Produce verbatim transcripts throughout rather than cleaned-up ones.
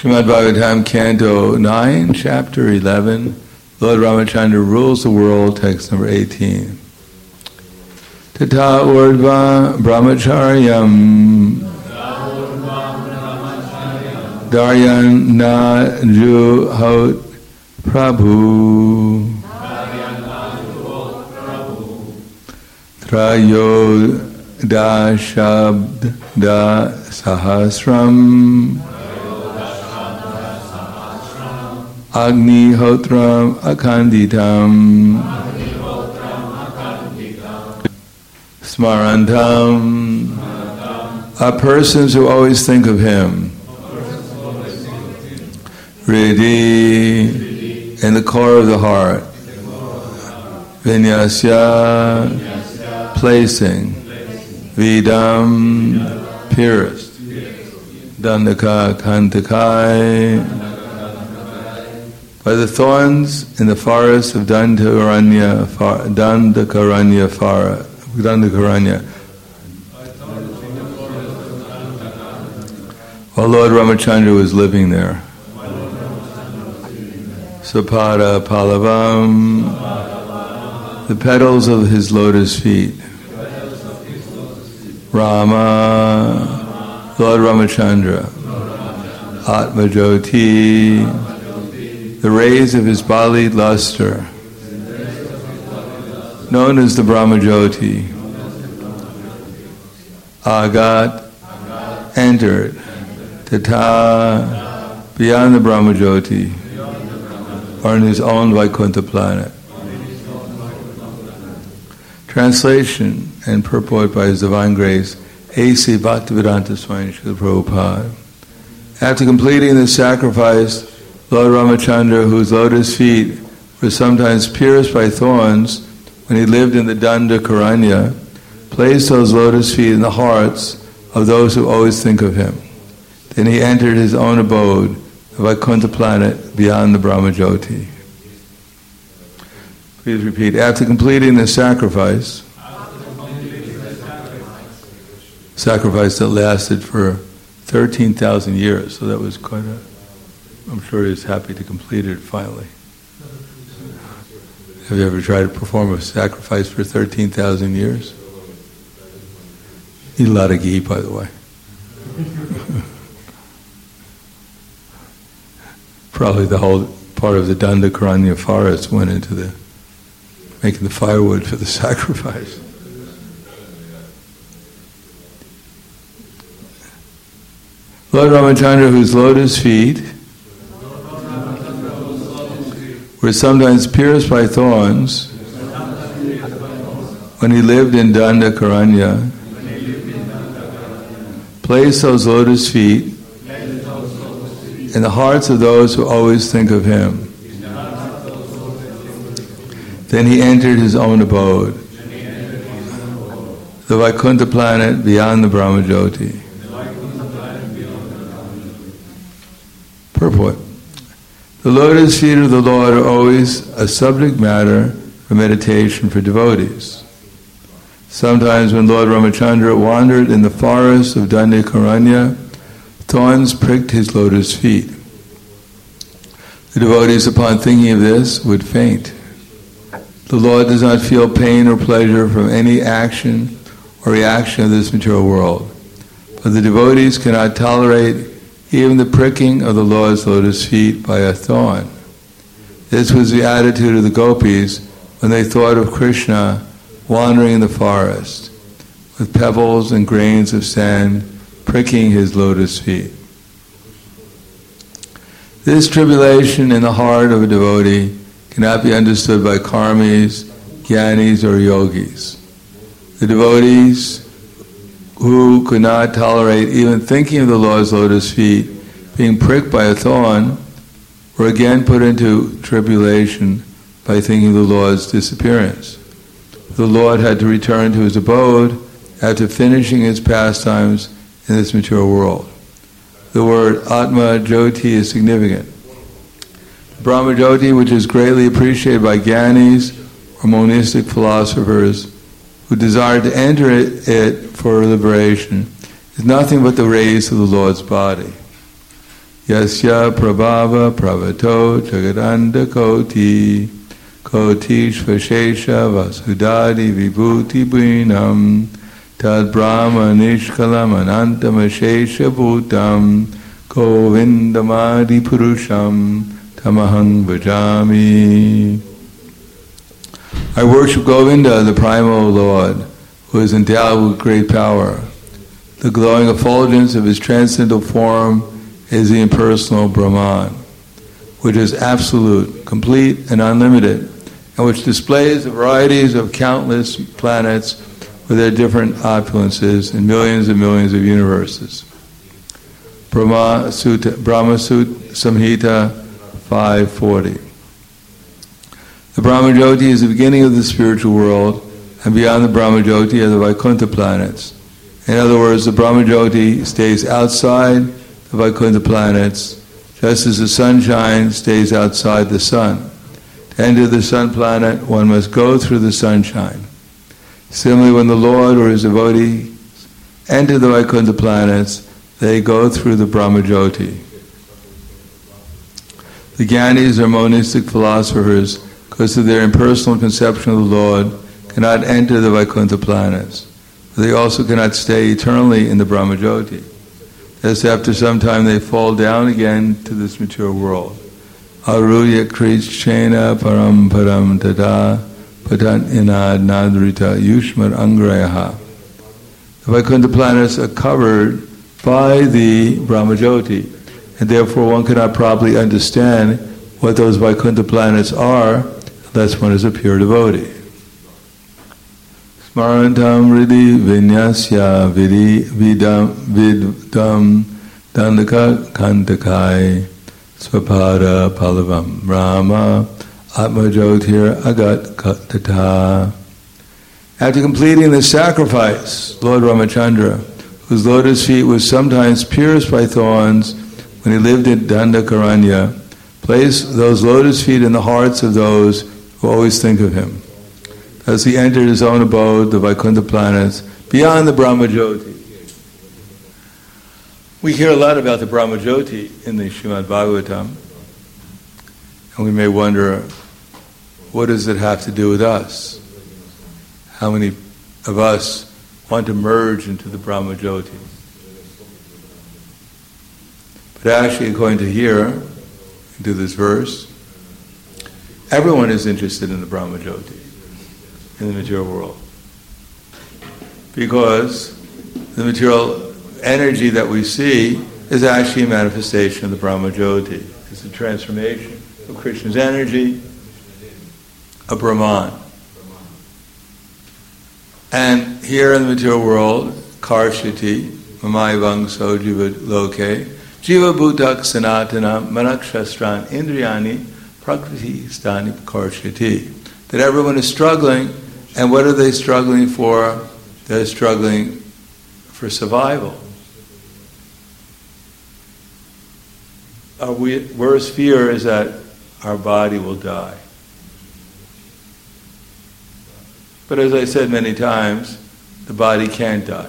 Srimad Bhagavatam, Canto nine, Chapter eleven, Lord Ramachandra rules the world, text number eighteen. Tata urdva brahmacharyam daryan na juhot prabhu trayo da shabda sahasram Agni hotram akanditam Smarantam are persons who always think of him. Riddhi, in the core of the heart. Vinyasya, placing. Vidam, purest. Dandaka kantakai, by the thorns in the forest of Dandakaranya, Dandakaranya, Dandakaranya. While Lord Ramachandra was living there. Sapada Palavam, the petals of his lotus feet. Rama, Lord Ramachandra. Atmajoti, the rays of his bodily luster, known as the Brahmajyoti. Agat, entered. Tata, beyond the Brahmajyoti, or in his own Vaikuntha planet. Translation and purport by His Divine Grace, A C Bhaktivedanta Swami Srila Prabhupada. After completing the sacrifice, Lord Ramachandra, whose lotus feet were sometimes pierced by thorns when he lived in the Dandakaranya, placed those lotus feet in the hearts of those who always think of him. Then he entered his own abode, the Vaikuntha planet beyond the Brahmajyoti. Please repeat. After completing the sacrifice, sacrifice that lasted for thirteen thousand years, so that was quite a... I'm sure he's happy to complete it finally. Have you ever tried to perform a sacrifice for thirteen thousand years? Need a lot of ghee, by the way. Probably the whole part of the Dandakaranya forest went into the making the firewood for the sacrifice. Lord Ramachandra, whose lotus feet were sometimes pierced by thorns when he lived in Dandakaranya, placed those lotus feet in the hearts of those who always think of him. Then he entered his own abode, the Vaikuntha planet beyond the Brahmajyoti. Purport. The lotus feet of the Lord are always a subject matter for meditation for devotees. Sometimes when Lord Ramachandra wandered in the forest of Dandakaranya, thorns pricked his lotus feet. The devotees, upon thinking of this, would faint. The Lord does not feel pain or pleasure from any action or reaction of this material world. But the devotees cannot tolerate even the pricking of the Lord's lotus feet by a thorn. This was the attitude of the gopis when they thought of Krishna wandering in the forest with pebbles and grains of sand pricking his lotus feet. This tribulation in the heart of a devotee cannot be understood by karmis, jnanis, or yogis. The devotees who could not tolerate even thinking of the Lord's lotus feet being pricked by a thorn were again put into tribulation by thinking of the Lord's disappearance. The Lord had to return to his abode after finishing his pastimes in this material world. The word Atma Jyoti is significant. Brahma Jyoti, which is greatly appreciated by jnanis or monistic philosophers who desire to enter it, it for liberation, is nothing but the rays of the Lord's body. Yasya prabhava pravato jagadanda koti koti svashesha vasudadi vibhuti bhinam tad brahma nishkalam anantam ashesha bhutam govindamadi purusham tamahang bhajami. I worship Govinda, the primal Lord, who is endowed with great power. The glowing effulgence of his transcendental form is the impersonal Brahman, which is absolute, complete, and unlimited, and which displays the varieties of countless planets with their different opulences in millions and millions of universes. Brahma Sutta, Brahma Sutta Samhita five forty. The Brahmajyoti is the beginning of the spiritual world, and beyond the Brahmajyoti are the Vaikuntha planets. In other words, the Brahmajyoti stays outside the Vaikuntha planets, just as the sunshine stays outside the sun. To enter the sun planet, one must go through the sunshine. Similarly, when the Lord or his devotees enter the Vaikuntha planets, they go through the Brahmajyoti. The Gyanis or monistic philosophers, because of their impersonal conception of the Lord, cannot enter the Vaikuntha planets. But they also cannot stay eternally in the Brahmajyoti. Thus, after some time, they fall down again to this material world. Arudya krichena param param tada patant inad nadrita yushmar angrayaha. The Vaikuntha planets are covered by the Brahmajyoti, and therefore one cannot properly understand what those Vaikuntha planets are unless one is a pure devotee. Smarantam ridi vinyasya vidi vidam vidam dandaka kantakai swapada palavam rama atmajotir agat katata. After completing the sacrifice, Lord Ramachandra, whose lotus feet was sometimes pierced by thorns when he lived in Dandakaranya, placed those lotus feet in the hearts of those who always think of him. Thus he entered his own abode, the Vaikuntha planets, beyond the Brahmajyoti. We hear a lot about the Brahmajyoti in the Srimad Bhagavatam, and we may wonder, what does it have to do with us? How many of us want to merge into the Brahmajyoti? But actually, according to here, into this verse, everyone is interested in the Brahmajyoti, in the material world. Because the material energy that we see is actually a manifestation of the Brahmajyoti. It's a transformation of Krishna's energy, of Brahman. And here in the material world, Karshati, Mamai Vangso Jiva Loke, Jiva Bhutak Sanatana Manakshastran Indriyani Prakriti Stani Karshati. That everyone is struggling, and what are they struggling for? They're struggling for survival. Our worst fear is that our body will die. But as I said many times, the body can't die.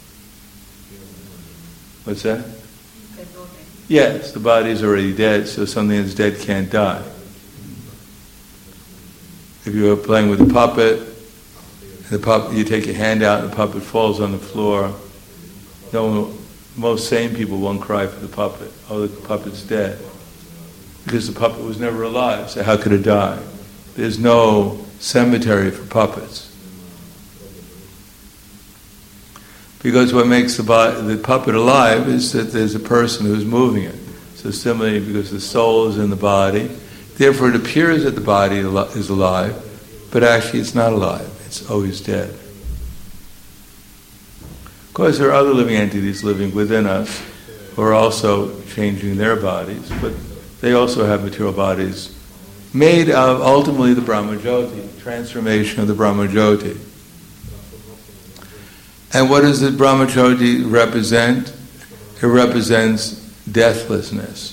What's that? Yes, the body is already dead, so something that's dead can't die. If you are playing with a puppet, the puppet, you take your hand out and the puppet falls on the floor, no one, most sane people won't cry for the puppet. Oh, the puppet's dead. Because the puppet was never alive, so how could it die? There's no cemetery for puppets. Because what makes the, body, the puppet alive is that there's a person who's moving it. So similarly, because the soul is in the body, therefore it appears that the body is alive, but actually it's not alive. It's always dead. Of course, there are other living entities living within us who are also changing their bodies, but they also have material bodies made of ultimately the Brahmajyoti, transformation of the Brahmajyoti. And what does the Brahmajyoti represent? It represents deathlessness.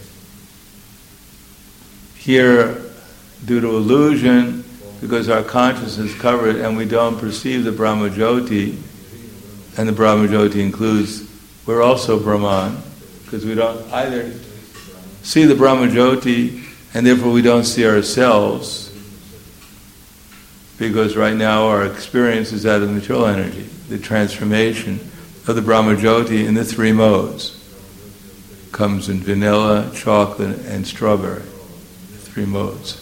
Here, due to illusion, because our consciousness is covered and we don't perceive the Brahmajyoti, and the Brahmajyoti includes, we're also Brahman, because we don't either see the Brahmajyoti, and therefore we don't see ourselves, because right now our experience is that of the material energy, the transformation of the Brahmajyoti in the three modes. Comes in vanilla, chocolate, and strawberry, the three modes.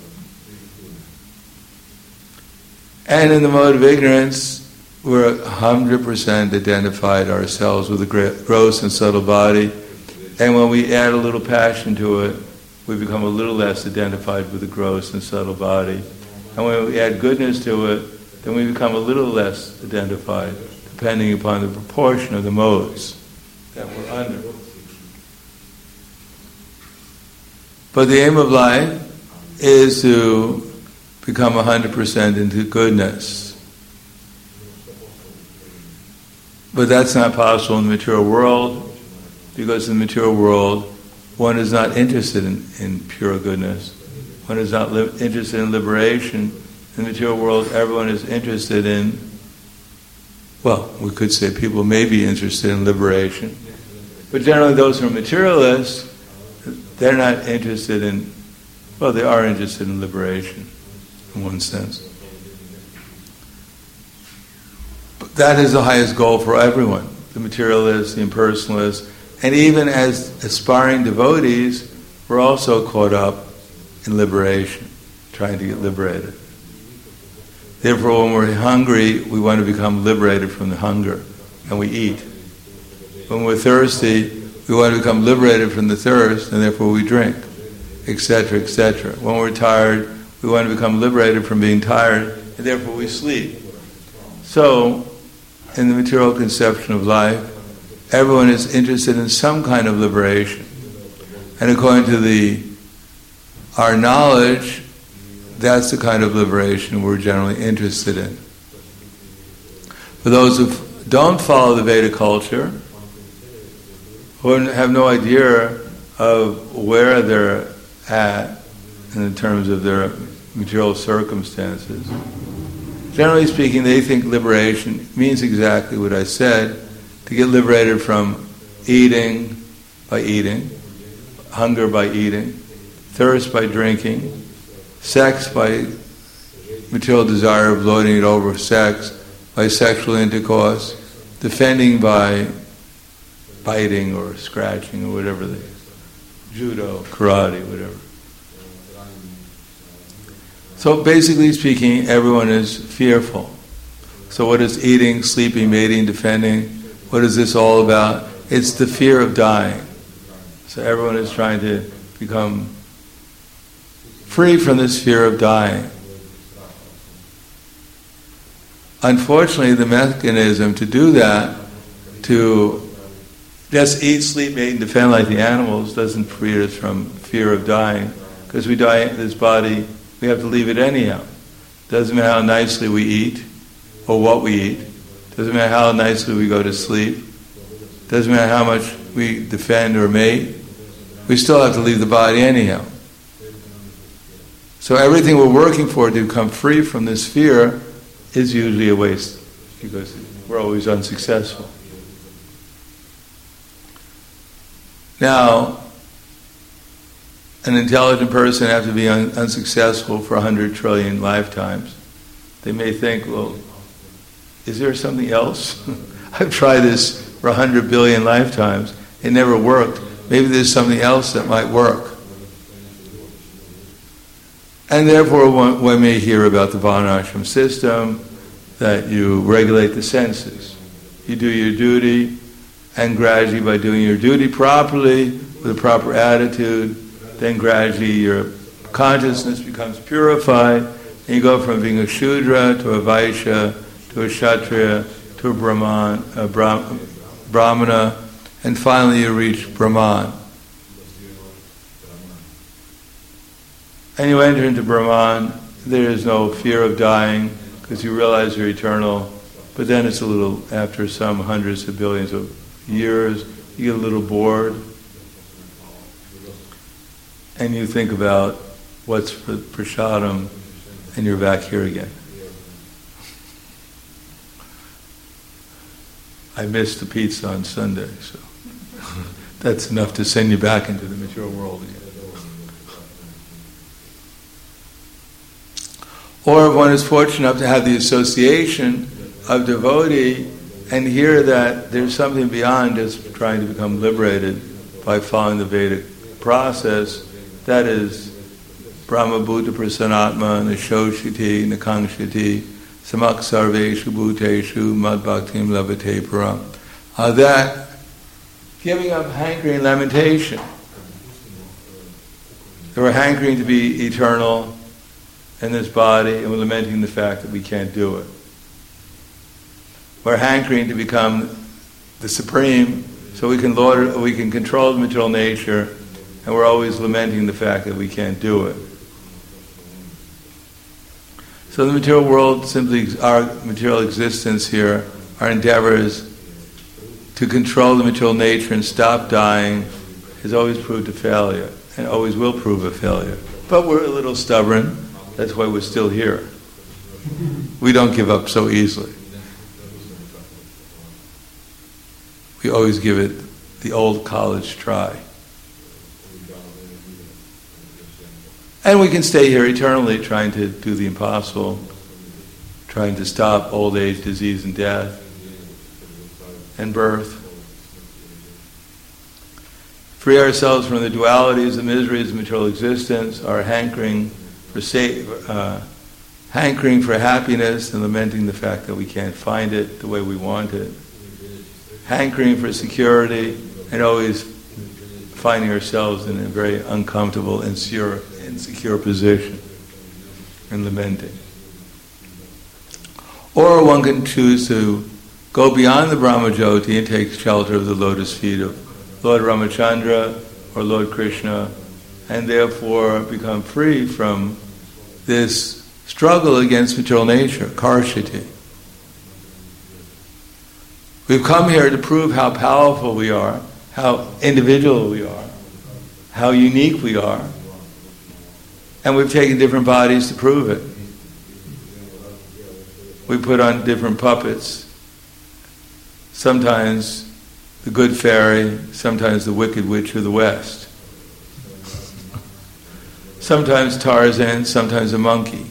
And in the mode of ignorance, we're one hundred percent identified ourselves with the gross and subtle body, and when we add a little passion to it, we become a little less identified with the gross and subtle body. And when we add goodness to it, then we become a little less identified, depending upon the proportion of the modes that we're under. But the aim of life is to become one hundred percent into goodness. But that's not possible in the material world, because in the material world, one is not interested in, in pure goodness. One is not li- interested in liberation. In the material world, everyone is interested in, well, we could say people may be interested in liberation. But generally those who are materialists, they're not interested in, well, they are interested in liberation, in one sense. But that is the highest goal for everyone, the materialists, the impersonalists, and even as aspiring devotees, we're also caught up in liberation, trying to get liberated. Therefore, when we're hungry, we want to become liberated from the hunger, and we eat. When we're thirsty, we want to become liberated from the thirst, and therefore we drink, et cetera, et cetera. When we're tired, we want to become liberated from being tired, and therefore we sleep. So, in the material conception of life, everyone is interested in some kind of liberation. And according to the our knowledge, that's the kind of liberation we're generally interested in. For those who don't follow the Veda culture, who have no idea of where they're at in terms of their material circumstances, generally speaking, they think liberation means exactly what I said, to get liberated from eating by eating, hunger by eating, thirst by drinking, sex by material desire of lording it over sex, by sexual intercourse, defending by biting or scratching or whatever, the judo, karate, whatever. So basically speaking, everyone is fearful. So what is eating, sleeping, mating, defending? What is this all about? It's the fear of dying. So everyone is trying to become free from this fear of dying. Unfortunately, the mechanism to do that, to just eat, sleep, mate, and defend like the animals, doesn't free us from fear of dying, because we die in this body, we have to leave it anyhow. Doesn't matter how nicely we eat, or what we eat. Doesn't matter how nicely we go to sleep. Doesn't matter how much we defend or mate. We still have to leave the body anyhow. So everything we're working for to become free from this fear is usually a waste, because we're always unsuccessful. Now, an intelligent person has to be un- unsuccessful for a hundred trillion lifetimes. They may think, well, is there something else? I've tried this for a hundred billion lifetimes. It never worked. Maybe there's something else that might work. And therefore one, one may hear about the Varnashram system, that you regulate the senses. You do your duty, and gradually by doing your duty properly, with a proper attitude, then gradually your consciousness becomes purified, and you go from being a Shudra to a Vaishya, to a Kshatriya, to a Brahman, a Brah- Brahmana, and finally you reach Brahman. And you enter into Brahman, there is no fear of dying, because you realize you're eternal, but then it's a little, after some hundreds of billions of years, you get a little bored, and you think about what's for prasadam, and you're back here again. I missed the pizza on Sunday, so that's enough to send you back into the material world again. Or if one is fortunate enough to have the association of devotee and hear that there's something beyond just trying to become liberated by following the Vedic process, that is Brahma Bhuta Prasanatma, Nashoshiti, Nakangshiti, Samak Sarveshu Bhuteshu, Mad Bhaktim Labhate Param. Uh, that giving up hankering lamentation. That we're hankering to be eternal in this body, and we're lamenting the fact that we can't do it. We're hankering to become the supreme, so we can lord, we can control the material nature, and we're always lamenting the fact that we can't do it. So the material world, simply our material existence here, our endeavors to control the material nature and stop dying, has always proved a failure, and always will prove a failure. But we're a little stubborn. That's why we're still here. We don't give up so easily. We always give it the old college try. And we can stay here eternally trying to do the impossible, trying to stop old age, disease, and death, and birth. Free ourselves from the dualities, the miseries of material existence, our hankering for sa- uh, hankering for happiness and lamenting the fact that we can't find it the way we want it. Hankering for security and always finding ourselves in a very uncomfortable, insecure, insecure position and lamenting. Or one can choose to go beyond the Brahmajyoti and take shelter of the lotus feet of Lord Ramachandra or Lord Krishna, and therefore become free from this struggle against material nature, karshiti. We've come here to prove how powerful we are, how individual we are, how unique we are, and we've taken different bodies to prove it. We put on different puppets, sometimes the good fairy, sometimes the wicked witch of the West. Sometimes Tarzan, sometimes a monkey.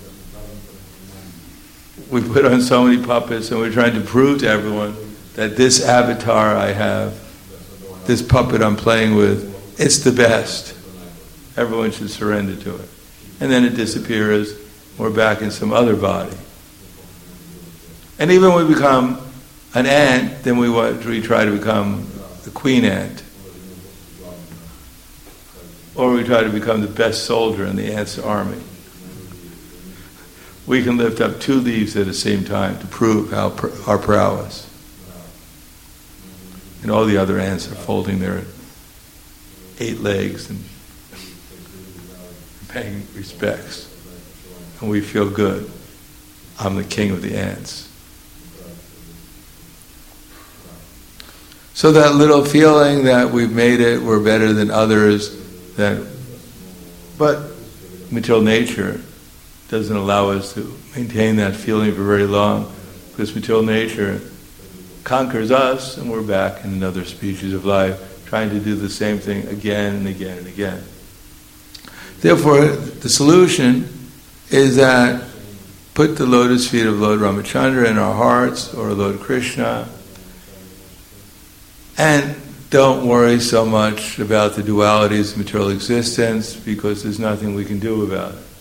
We put on so many puppets and we're trying to prove to everyone that this avatar I have, this puppet I'm playing with, it's the best. Everyone should surrender to it. And then it disappears, we're back in some other body. And even when we become an ant, then we, want, we try to become the queen ant. Or we try to become the best soldier in the ant's army. We can lift up two leaves at the same time to prove how pr- our prowess. And all the other ants are folding their eight legs and paying respects. And we feel good. I'm the king of the ants. So that little feeling that we've made it, we're better than others, that, but material nature doesn't allow us to maintain that feeling for very long, because material nature conquers us and we're back in another species of life, trying to do the same thing again and again and again. Therefore, the solution is that put the lotus feet of Lord Ramachandra in our hearts, or Lord Krishna, and don't worry so much about the dualities of material existence, because there's nothing we can do about it.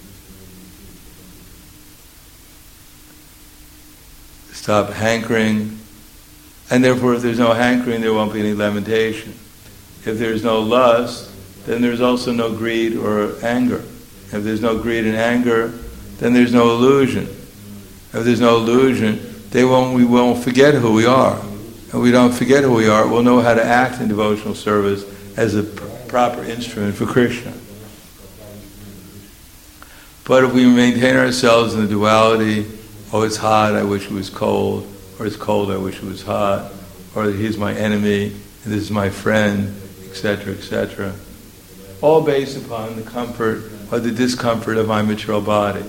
Stop hankering, and therefore if there's no hankering, there won't be any lamentation. If there's no lust, then there's also no greed or anger. If there's no greed and anger, then there's no illusion. If there's no illusion, they won't, we won't forget who we are. And we don't forget who we are, we'll know how to act in devotional service as a pr- proper instrument for Krishna. But if we maintain ourselves in the duality, oh, it's hot, I wish it was cold, or it's cold, I wish it was hot, or he's my enemy, and this is my friend, et cetera, et cetera, all based upon the comfort or the discomfort of my material body.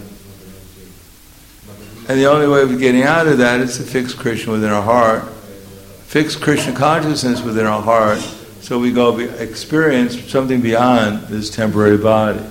And the only way of getting out of that is to fix Krishna within our heart, fix Krishna consciousness within our heart, So we go be, experience something beyond this temporary body.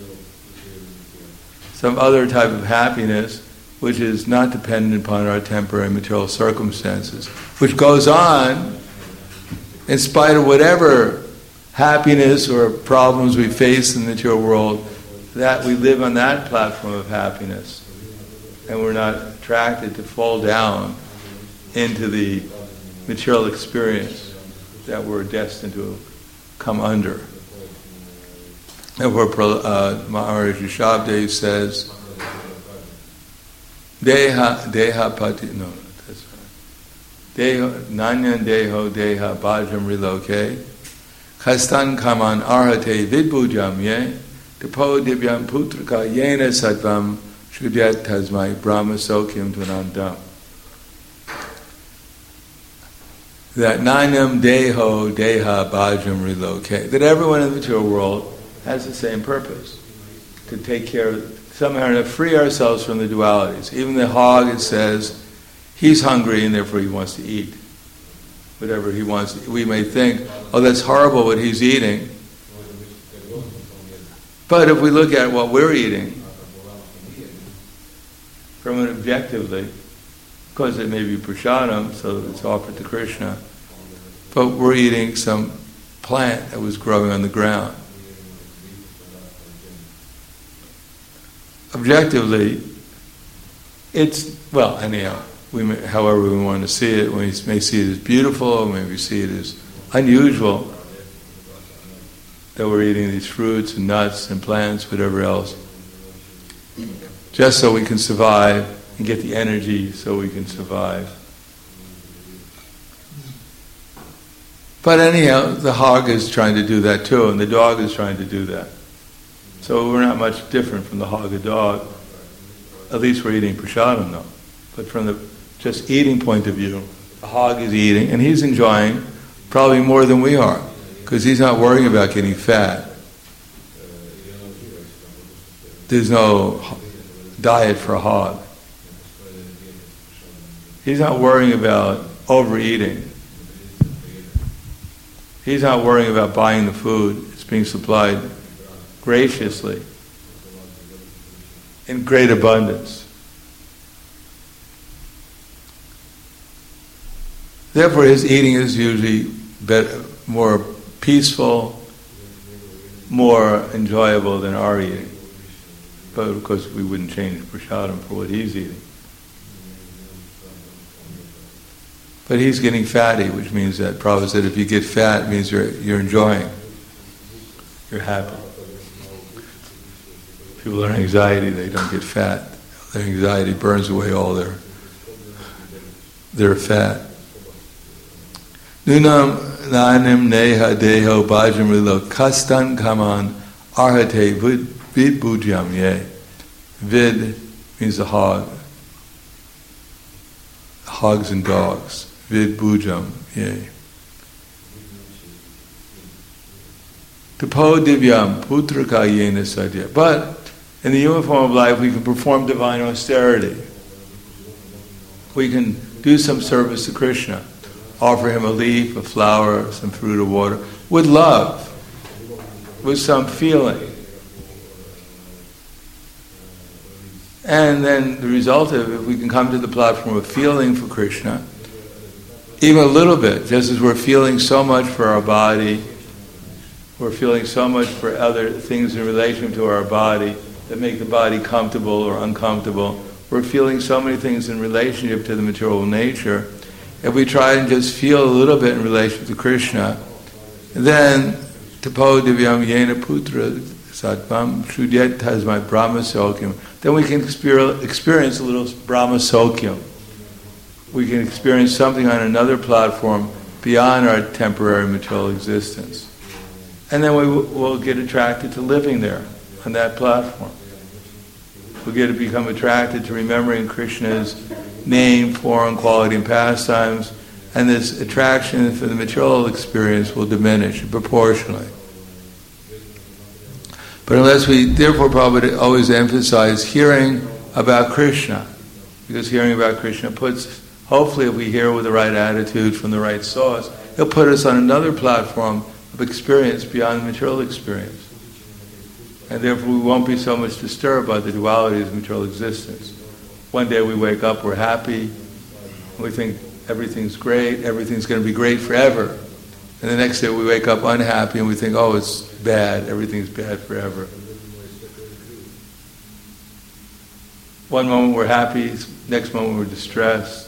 Some other type of happiness which is not dependent upon our temporary material circumstances, which goes on in spite of whatever happiness or problems we face in the material world, that we live on that platform of happiness. And we're not attracted to fall down into the material experience that we're destined to come under. And where uh, Maharishi Shabdev says, Deha, Deha Pati, no, that's right. Deho, Nanyan Deho, Deha Bhajam Riloke, Khastan Kaman Arhate Vidbujam Ye, Depo Divyam Putraka Yena Sattvam Shudyat Tasmai Brahma Sokyam Tvanandam. That Nanyam Deho Deha Bhajam Riloke, that everyone in the material world has the same purpose, to take care of, somehow to free ourselves from the dualities. Even the hog, it says, he's hungry and therefore he wants to eat. Whatever he wants to, we may think, oh, that's horrible what he's eating. But if we look at what we're eating, from an objectively, because it may be prasadam, so it's offered to Krishna, but we're eating some plant that was growing on the ground. Objectively, it's, well, anyhow, we may, however we want to see it, we may see it as beautiful, or maybe see it as unusual that we're eating these fruits and nuts and plants, whatever else, just so we can survive and get the energy so we can survive. But anyhow, the hog is trying to do that too, and the dog is trying to do that. So we're not much different from the hog and dog. At least we're eating prasadam though. But from the just eating point of view, the hog is eating, and he's enjoying probably more than we are, because he's not worrying about getting fat. There's no diet for a hog. He's not worrying about overeating. He's not worrying about buying the food. It's being supplied graciously, in great abundance. Therefore, his eating is usually better, more peaceful, more enjoyable than our eating. But of course, we wouldn't change prasadam for what he's eating. But he's getting fatty, which means that Prabhupada said if you get fat, it means you're you're enjoying, you're happy. People are anxiety, they don't get fat. Their anxiety burns away all their their fat. Nunam nanim neha deho bhajam rilo kastan kaman arhate vid bujam ye. Vid means the hog. Hogs and dogs. Vid bujam ye. Tapo divyam putraka yena sadhya. But in the human form of life, we can perform divine austerity. We can do some service to Krishna, offer him a leaf, a flower, some fruit or water, with love, with some feeling. And then the result of it, if we can come to the platform of feeling for Krishna, even a little bit, just as we're feeling so much for our body, we're feeling so much for other things in relation to our body, that make the body comfortable or uncomfortable. We're feeling so many things in relationship to the material nature. If we try and just feel a little bit in relation to Krishna, then tapo divyam yena putra sattvam shudyat tasmai brahma sokyam, then we can experience a little brahma sokyam. We can experience something on another platform beyond our temporary material existence. And then we will get attracted to living there on that platform. We'll get to become attracted to remembering Krishna's name, form, quality, and pastimes, and this attraction for the material experience will diminish proportionally. But unless we, therefore, Prabhupada always emphasize hearing about Krishna, because hearing about Krishna puts, hopefully if we hear with the right attitude from the right source, he'll put us on another platform of experience beyond material experience. And therefore we won't be so much disturbed by the dualities of material existence. One day we wake up, we're happy, we think everything's great, everything's going to be great forever. And the next day we wake up unhappy and we think, oh, it's bad, everything's bad forever. One moment we're happy, next moment we're distressed.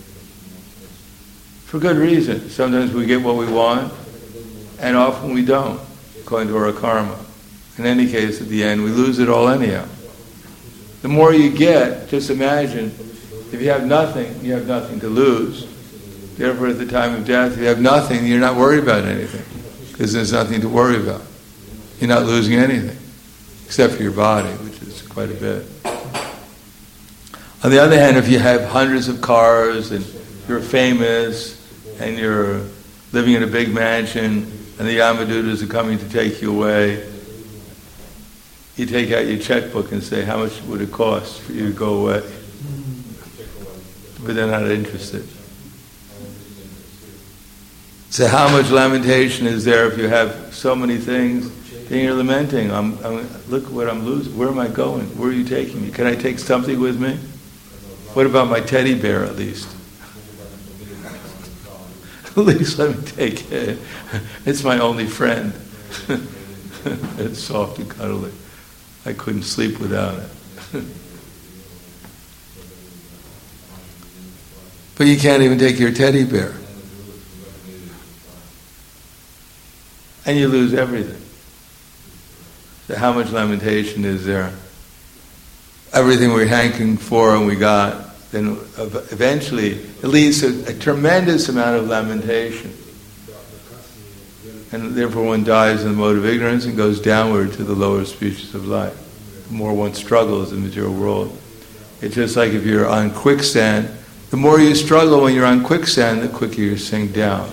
For good reason. Sometimes we get what we want, and often we don't, according to our karma. In any case, at the end, we lose it all anyhow. The more you get, just imagine, if you have nothing, you have nothing to lose. Therefore, at the time of death, if you have nothing, you're not worried about anything, because there's nothing to worry about. You're not losing anything, except for your body, which is quite a bit. On the other hand, if you have hundreds of cars, and you're famous, and you're living in a big mansion, and the Yamadutas are coming to take you away, you take out your checkbook and say, how much would it cost for you to go away? But they're not interested. So how much lamentation is there if you have so many things, then you're lamenting, I'm, I'm, look what I'm losing, where am I going? Where are you taking me? Can I take something with me? What about my teddy bear at least? At least let me take it. It's my only friend. It's soft and cuddly. I couldn't sleep without it. But you can't even take your teddy bear. And you lose everything. So how much lamentation is there? Everything we're hankering for and we got, then eventually it leads to a tremendous amount of lamentation. And therefore one dies in the mode of ignorance and goes downward to the lower species of life. The more one struggles in the material world. It's just like if you're on quicksand, the more you struggle when you're on quicksand, the quicker you sink down.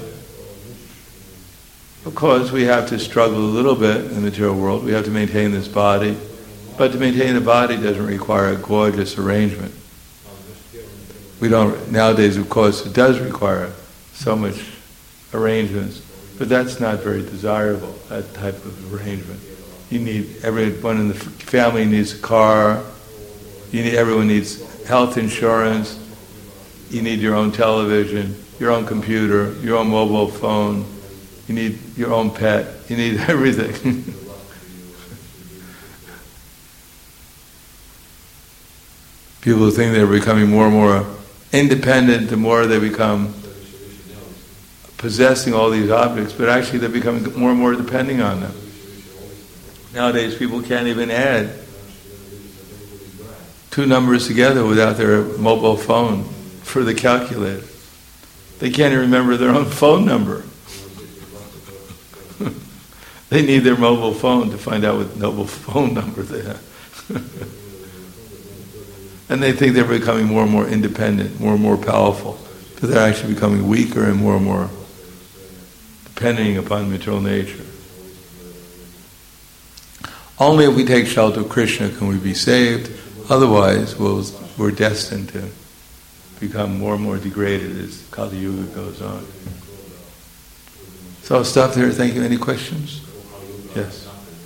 Of course, we have to struggle a little bit in the material world. We have to maintain this body. But to maintain the body doesn't require a gorgeous arrangement. We don't, nowadays of course it does require so much arrangements, but that's not very desirable, that type of arrangement. You need, everyone in the family needs a car, you need, everyone needs health insurance, you need your own television, your own computer, your own mobile phone, you need your own pet, you need everything. People think they're becoming more and more independent the more they become possessing all these objects, but actually they're becoming more and more depending on them. Nowadays people can't even add two numbers together without their mobile phone for the calculator. They can't even remember their own phone number. They need their mobile phone to find out what mobile phone number they have. And they think they're becoming more and more independent, more and more powerful, but they're actually becoming weaker and more and more depending upon material nature. Only if we take shelter of Krishna can we be saved, otherwise we'll, we're destined to become more and more degraded as Kali Yuga goes on. So I'll stop there. Thank you. Any questions? Yes.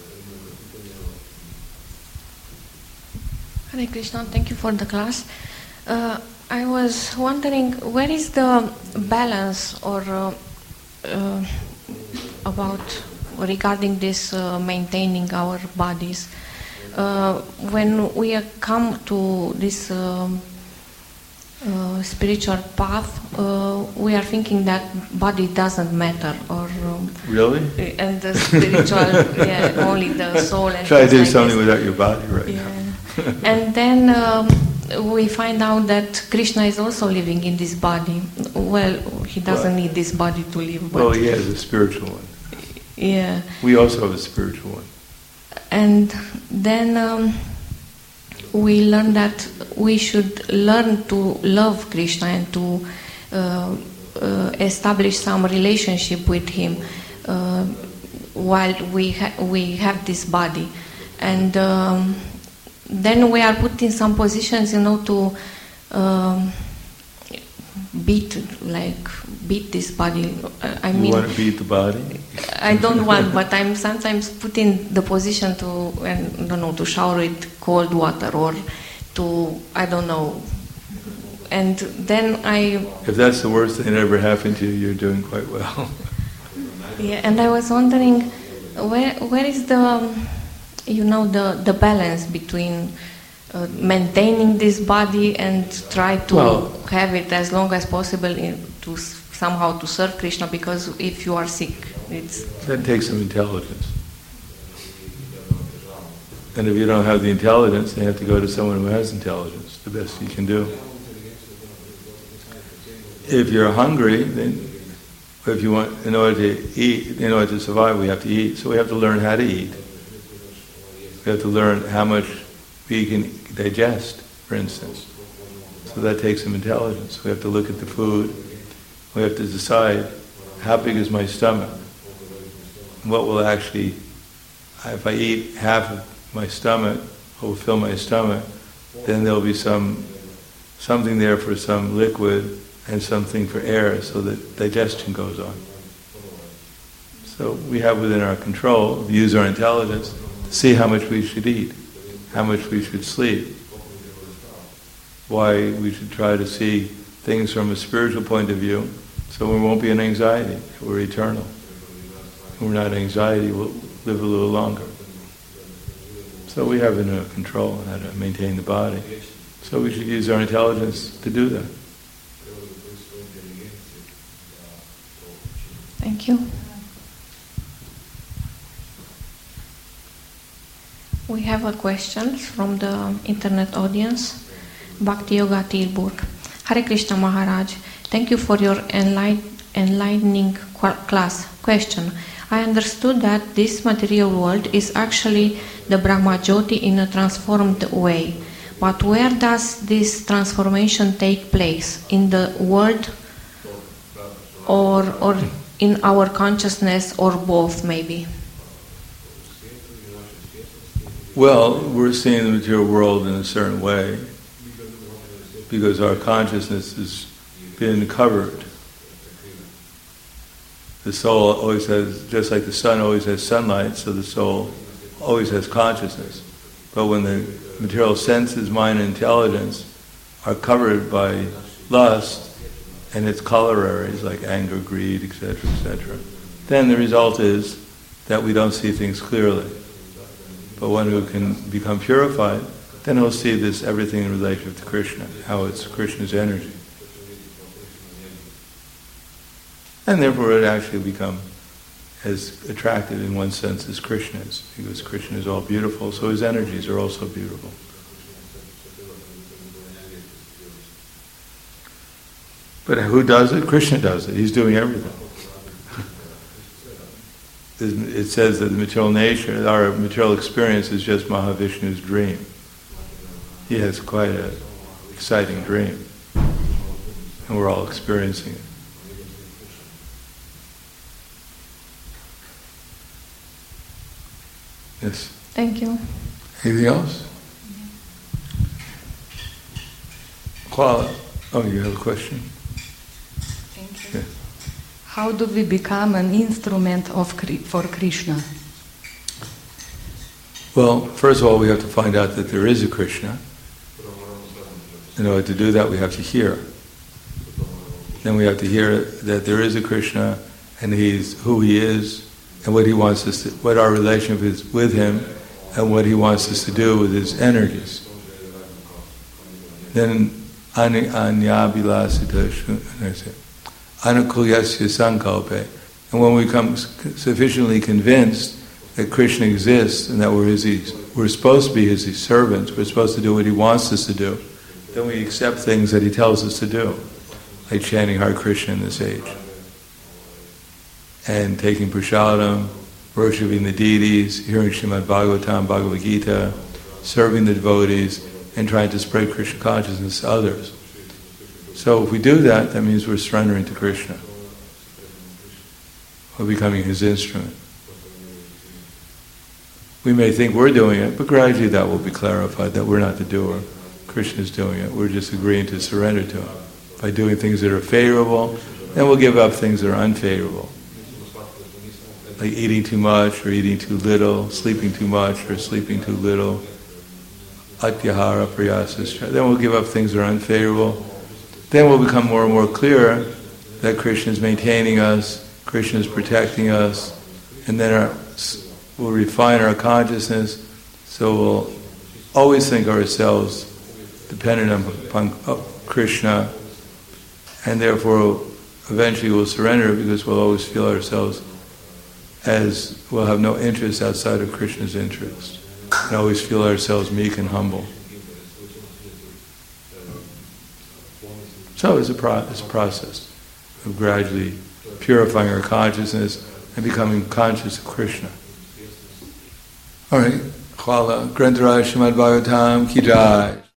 Hare Krishna, thank you for the class. Uh, I was wondering, where is the balance or uh, uh, about regarding this uh, maintaining our bodies? Uh, when we come to this um, uh, spiritual path, uh, we are thinking that body doesn't matter, or um, really, and the spiritual, yeah, only the soul. And try to do like something this. Without your body right Yeah. now. And then um, we find out that Krishna is also living in this body. Well, he doesn't well, need this body to live. But well, he has a spiritual one. Yeah. We also have a spiritual one. And then um, we learn that we should learn to love Krishna and to uh, uh, establish some relationship with him uh, while we ha- we have this body. And um, then we are put in some positions, you know, to um, beat, like beat this body. Uh, I you mean, want to beat the body? I don't want, but I'm sometimes put in the position to, I don't know, to shower with cold water or to, I don't know. And then I... If that's the worst thing that ever happened to you, you're doing quite well. Yeah, and I was wondering, where where is the, um, you know, the, the balance between uh, maintaining this body and try to well, have it as long as possible in, to somehow to serve Krishna, because if you are sick, it's... That takes some intelligence. And if you don't have the intelligence, then you have to go to someone who has intelligence, the best you can do. If you're hungry, then if you want, in order to eat, in order to survive, we have to eat. So we have to learn how to eat. We have to learn how much we can digest, for instance. So that takes some intelligence. We have to look at the food. We have to decide, how big is my stomach? What will actually, if I eat half of my stomach, what will fill my stomach, then there'll be some something there for some liquid and something for air, so that digestion goes on. So we have within our control, use our intelligence, to see how much we should eat, how much we should sleep, why we should try to see things from a spiritual point of view, so we won't be in anxiety. We're eternal. When we're not in anxiety, we'll live a little longer. So we have in our control how to maintain the body. So we should use our intelligence to do that. Thank you. We have a question from the internet audience. Bhakti Yoga Tilburg. Hare Krishna Maharaj, thank you for your enlight- enlightening class. Question. I understood that this material world is actually the Brahma Jyoti in a transformed way. But where does this transformation take place? In the world or or in our consciousness, or both maybe? Well, we're seeing the material world in a certain way because our consciousness has been covered. The soul always has, just like the sun always has sunlight, so the soul always has consciousness. But when the material senses, mind, and intelligence are covered by lust and its corollaries like anger, greed, et cetera, et cetera, then the result is that we don't see things clearly. But one who can become purified, then he'll see this everything in relation to Krishna, how it's Krishna's energy. And therefore it actually become as attractive in one sense as Krishna is, because Krishna is all beautiful, so his energies are also beautiful. But who does it? Krishna does it. He's doing everything. It says that the material nature, our material experience is just Mahavishnu's dream. He has quite an exciting dream, and we're all experiencing it. Yes. Thank you. Anything else? Koala. Oh, you have a question? Thank you. Yeah. How do we become an instrument of for Krishna? Well, first of all, we have to find out that there is a Krishna. In order to do that, we have to hear. Then we have to hear that there is a Krishna, and He's who He is, and what He wants us to, what our relationship is with Him, and what He wants us to do with His energies. Then anyabilasita anukulyasya sankalpe. And when we become sufficiently convinced that Krishna exists and that we're his, we're supposed to be His servants, we're supposed to do what He wants us to do, then we accept things that He tells us to do, like chanting Hare Krishna in this age, and taking prasadam, worshipping the deities, hearing Srimad Bhagavatam, Bhagavad Gita, serving the devotees, and trying to spread Krishna consciousness to others. So if we do that, that means we're surrendering to Krishna. We're becoming His instrument. We may think we're doing it, but gradually that will be clarified, that we're not the doer. Krishna is doing it. We're just agreeing to surrender to Him by doing things that are favorable, Then we'll give up things that are unfavorable, like eating too much or eating too little, sleeping too much or sleeping too little. Atyahara priyasascha. Then we'll give up things that are unfavorable. Then we'll become more and more clear that Krishna is maintaining us, Krishna is protecting us, and then our, we'll refine our consciousness, so we'll always think ourselves dependent upon Krishna, and therefore eventually we'll surrender because we'll always feel ourselves as we'll have no interest outside of Krishna's interest, and always feel ourselves meek and humble. So it's a, pro- it's a process of gradually purifying our consciousness and becoming conscious of Krishna. All right. Chwala. Grantaraj Srimad Bhagavatam Ki Jai.